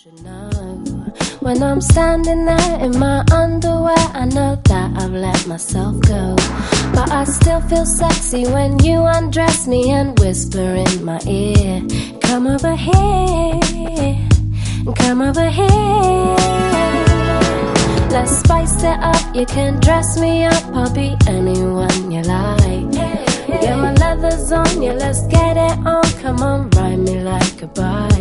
When I'm standing there in my underwear, I know that I've let myself go, but I still feel sexy when you undress me and whisper in my ear, come over here, come over here. Let's spice it up, you can dress me up, I'll be anyone you like. Yeah, my leather's on, yeah, let's get it on, come on, ride me like a bike.